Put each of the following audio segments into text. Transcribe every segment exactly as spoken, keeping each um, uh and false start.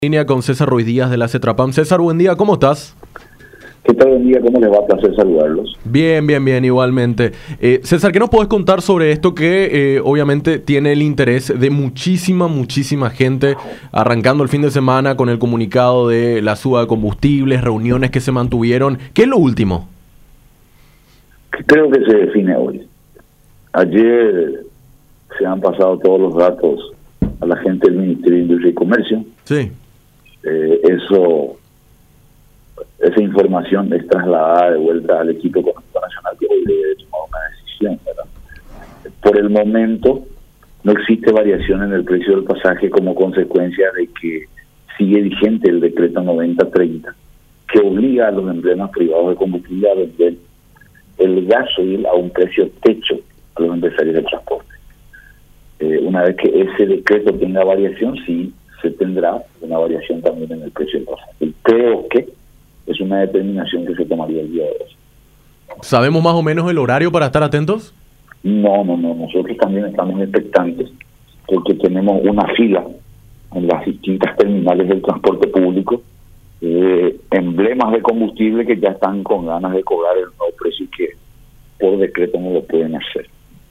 Línea con César Ruiz Díaz de la CETRAPAM. César, buen día, ¿cómo estás? ¿Qué tal? Buen día, ¿cómo les va? A placer saludarlos. Bien, bien, bien, igualmente. Eh, César, ¿qué nos podés contar sobre esto que eh, obviamente tiene el interés de muchísima, muchísima gente, arrancando el fin de semana con el comunicado de la suba de combustibles, reuniones que se mantuvieron? ¿Qué es lo último? Creo que se define hoy. Ayer se han pasado todos los datos a la gente del Ministerio de Industria y Comercio. Sí. Eh, eso, esa información es trasladada de vuelta al equipo económico nacional que hoy debe tomar una decisión, ¿verdad? Por el momento no existe variación en el precio del pasaje como consecuencia de que sigue vigente el decreto noventa treinta, que obliga a los empleados privados de combustible a vender el gasoil a un precio techo a los empresarios de transporte. Eh, una vez que ese decreto tenga variación, sí se tendrá una variación también en el precio del pasaje. Creo que es una determinación que se tomaría el día de hoy. ¿Sabemos más o menos el horario para estar atentos? No, no, no. Nosotros también estamos expectantes porque tenemos una fila en las distintas terminales del transporte público, eh, emblemas de combustible que ya están con ganas de cobrar el nuevo precio y que por decreto no lo pueden hacer.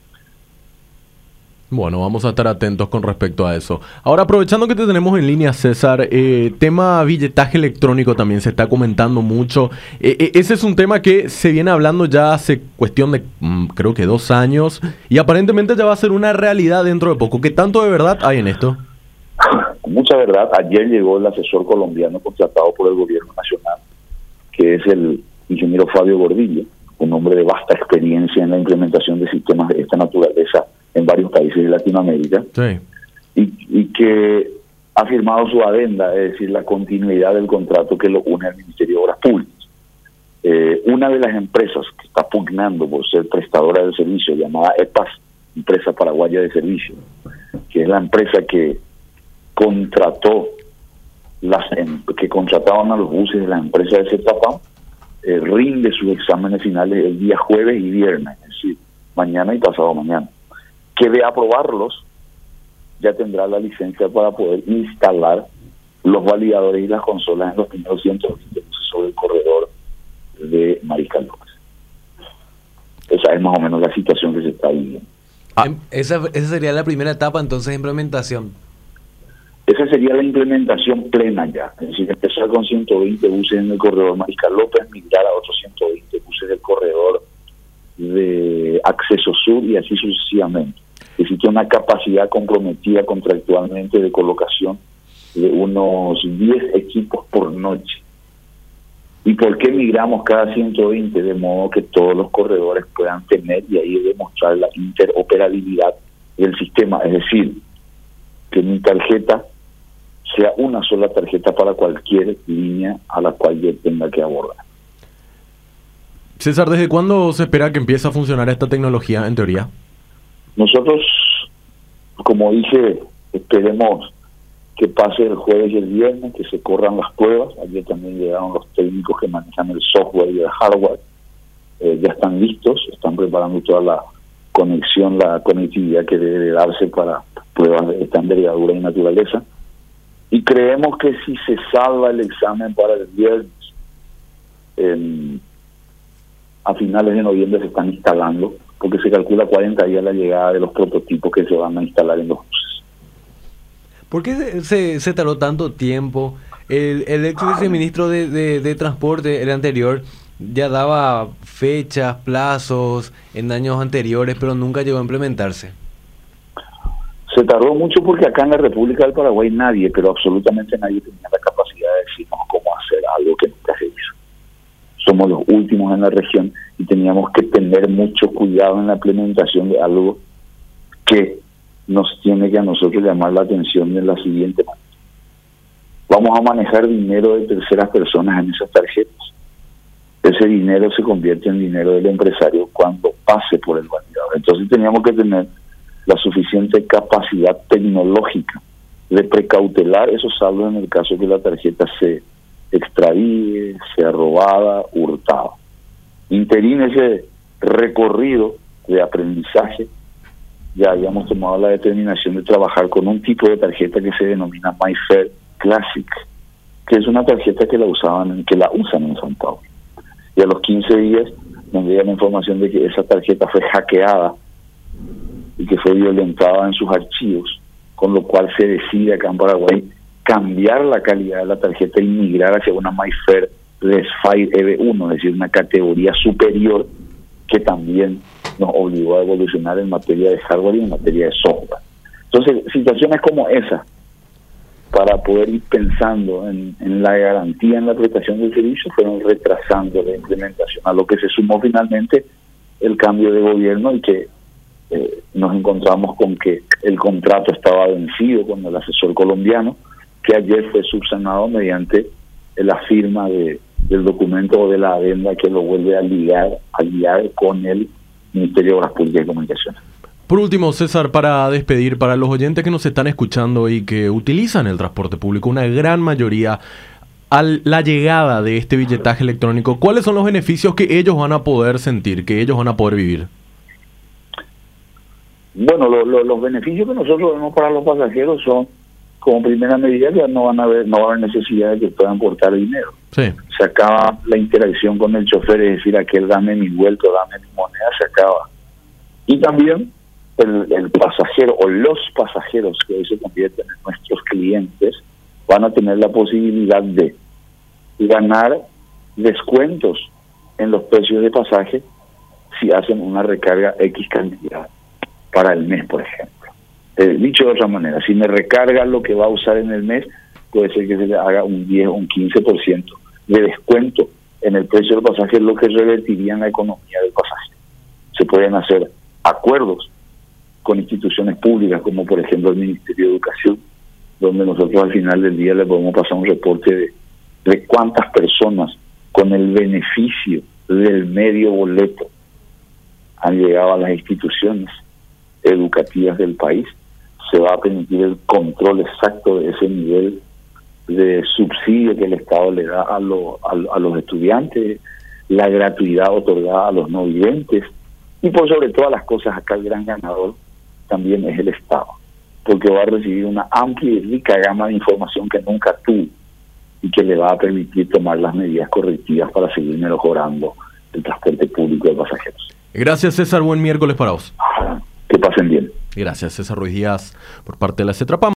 Bueno, vamos a estar atentos con respecto a eso. Ahora, aprovechando que te tenemos en línea, César, eh, tema billetaje electrónico también se está comentando mucho. Eh, eh, ese es un tema que se viene hablando ya hace cuestión de, mm, creo que dos años, y aparentemente ya va a ser una realidad dentro de poco. ¿Qué tanto de verdad hay en esto? Mucha verdad. Ayer llegó el asesor colombiano contratado por el gobierno nacional, que es el ingeniero Fabio Gordillo, un hombre de vasta experiencia en la implementación de sistemas de esta naturaleza en varios países de Latinoamérica, sí. y, y que ha firmado su adenda, es decir, la continuidad del contrato que lo une al Ministerio de Obras Públicas. Eh, una de las empresas que está pugnando por ser prestadora del servicio, llamada E P A S, Empresa Paraguaya de Servicio, que es la empresa que contrató las que contrataban a los buses de la empresa de CETRAPAM, eh, rinde sus exámenes finales el día jueves y viernes, es decir, mañana y pasado mañana. Que de aprobarlos ya tendrá la licencia para poder instalar los validadores y las consolas en los primeros ciento veinte buses sobre el corredor de Mariscal López. Esa es más o menos la situación que se está viviendo. Ah. Esa, esa sería la primera etapa entonces de implementación. Esa sería la implementación plena ya, es decir, empezar con ciento veinte buses en el corredor Mariscal López, migrar a otros ciento veinte buses del corredor de Acceso Sur y así sucesivamente. Existe una capacidad comprometida contractualmente de colocación de unos diez equipos por noche. ¿Y por qué migramos cada ciento veinte? De modo que todos los corredores puedan tener y ahí demostrar la interoperabilidad del sistema, es decir, que mi tarjeta sea una sola tarjeta para cualquier línea a la cual yo tenga que abordar. César, ¿desde cuándo se espera que empiece a funcionar esta tecnología en teoría? Nosotros, como dije, esperemos que pase el jueves y el viernes, que se corran las pruebas. Ayer también llegaron los técnicos que manejan el software y el hardware. Eh, ya están listos, están preparando toda la conexión, la conectividad que debe darse para pruebas de esta envergadura y naturaleza. Y creemos que si se salva el examen para el viernes, eh, a finales de noviembre se están instalando, porque se calcula cuarenta días la llegada de los prototipos que se van a instalar en los buses. ¿Por qué se, se, se tardó tanto tiempo? El, el ex viceministro de, de, de Transporte, el anterior, ya daba fechas, plazos en años anteriores, pero nunca llegó a implementarse. Se tardó mucho porque acá en la República del Paraguay nadie, pero absolutamente nadie tenía la capacidad de decirnos cómo hacer algo que nunca se hizo. Somos los últimos en la región y teníamos que tener mucho cuidado en la implementación de algo que nos tiene que a nosotros llamar la atención de la siguiente manera. Vamos a manejar dinero de terceras personas en esas tarjetas. Ese dinero se convierte en dinero del empresario cuando pase por el validador. Entonces teníamos que tener la suficiente capacidad tecnológica de precautelar esos saldos en el caso que la tarjeta se extravíe, sea robada, hurtada. Interín ese recorrido de aprendizaje, ya habíamos tomado la determinación de trabajar con un tipo de tarjeta que se denomina MyFair, Classic, que es una tarjeta que la usaban, que la usan en São Paulo. Y a los quince días nos llega la información de que esa tarjeta fue hackeada y que fue violentada en sus archivos, con lo cual se decide acá en Paraguay cambiar la calidad de la tarjeta y migrar hacia una MyFair ResFire E V uno, es decir, una categoría superior que también nos obligó a evolucionar en materia de hardware y en materia de software. Entonces, situaciones como esa, para poder ir pensando en, en la garantía en la prestación del servicio, fueron retrasando la implementación, a lo que se sumó finalmente el cambio de gobierno y que eh, nos encontramos con que el contrato estaba vencido con el asesor colombiano, que ayer fue subsanado mediante la firma de, del documento o de la adenda que lo vuelve a ligar, a ligar con el Ministerio de Obras Públicas y Comunicaciones. Por último, César, para despedir, para los oyentes que nos están escuchando y que utilizan el transporte público, una gran mayoría, a la llegada de este billetaje electrónico, ¿cuáles son los beneficios que ellos van a poder sentir, que ellos van a poder vivir? Bueno, lo, lo, los beneficios que nosotros vemos para los pasajeros son, como primera medida, ya no van a haber, no va a haber necesidad de que puedan portar dinero. Sí. Se acaba la interacción con el chofer, es decir, aquel dame mi vuelto, dame mi moneda, se acaba. Y también el, el pasajero o los pasajeros que hoy se convierten en nuestros clientes van a tener la posibilidad de ganar descuentos en los precios de pasaje si hacen una recarga X cantidad para el mes, por ejemplo. Eh, dicho de otra manera, si me recarga lo que va a usar en el mes, puede ser que se le haga un diez o un quince por ciento de descuento en el precio del pasaje, lo que revertiría en la economía del pasaje. Se pueden hacer acuerdos con instituciones públicas, como por ejemplo el Ministerio de Educación, donde nosotros al final del día le podemos pasar un reporte de, de cuántas personas con el beneficio del medio boleto han llegado a las instituciones educativas del país. Se va a permitir el control exacto de ese nivel de subsidio que el Estado le da a, lo, a, a los estudiantes, la gratuidad otorgada a los no videntes, y por sobre todas las cosas acá el gran ganador también es el Estado, porque va a recibir una amplia y rica gama de información que nunca tuvo y que le va a permitir tomar las medidas correctivas para seguir mejorando el transporte público de pasajeros. Gracias, César. Buen miércoles para vos. Que pasen bien. Gracias, César Ruiz Díaz, por parte de la CETRAPAM.